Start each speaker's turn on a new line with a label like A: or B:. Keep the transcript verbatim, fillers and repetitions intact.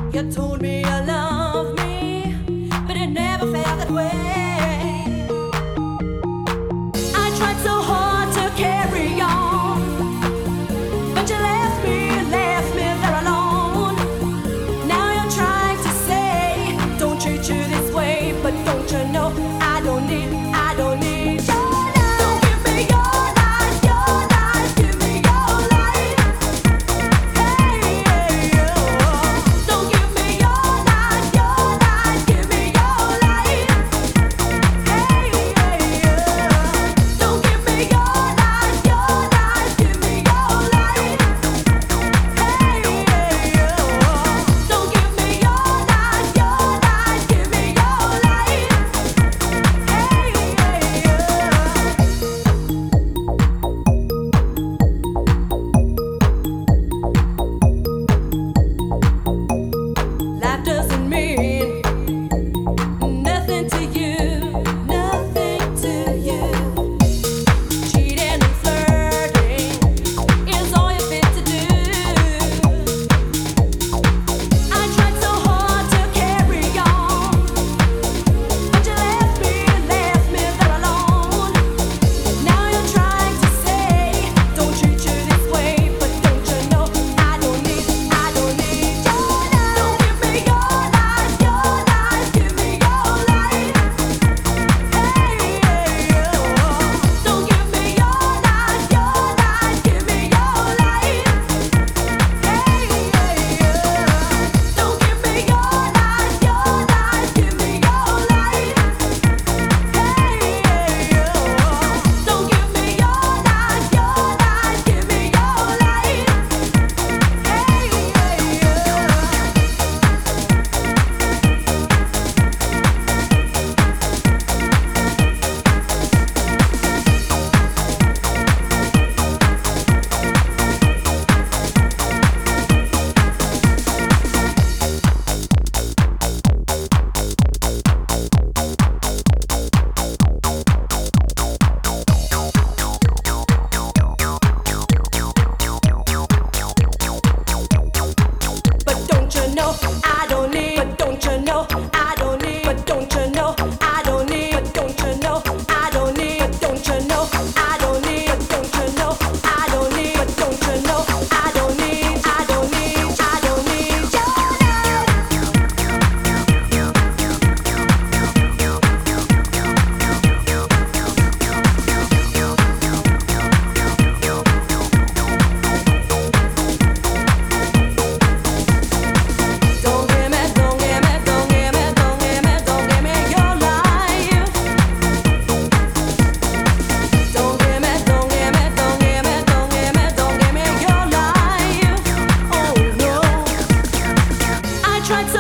A: You told me you love me, but it never felt that way. I tried so hard to carry on, but you left me, left me there alone. Now you're trying to say, don't treat you this way, but don't you know I don't need, I don't need your love. Don't give me your life, your life, give me your life. Hey, hey, oh. Don't give me your life, your life, give me your life. Hey, hey, oh. Don't give me your life, your life, give me your life. Hey, hey, oh. Don't give me your life, your life, give me your life. Hey, hey, oh. Life doesn't mean nothing to you, nothing to you. Cheating and flirting is all you're fit to do. I tried so hard to carry on, but you left me, left me there alone. Now you're trying to say, don't treat you this way, but don't you know I don't need, I don't need your love. Don't give me your life, your life, give me your life. Hey, hey, oh. Don't give me your life, your life, give me your life. Hey, hey, oh. Don't give me your life, your life, give me your life. Hey, hey, oh. Don't give me your life, your life, give me your life. But don't you know I don't need, but don't you know I don't need, but don't you know I don't need, but don't you know I don't need, but don't you know I don't need, but don't you know I don't need, but don't you know I don't need, I don't need, I don't need your love. Don't give me, don't give me, don't give me, don't give me, don't give me your life. Don't give me, don't give me, don't give me, don't give me, don't give me your life. Oh no, I tried so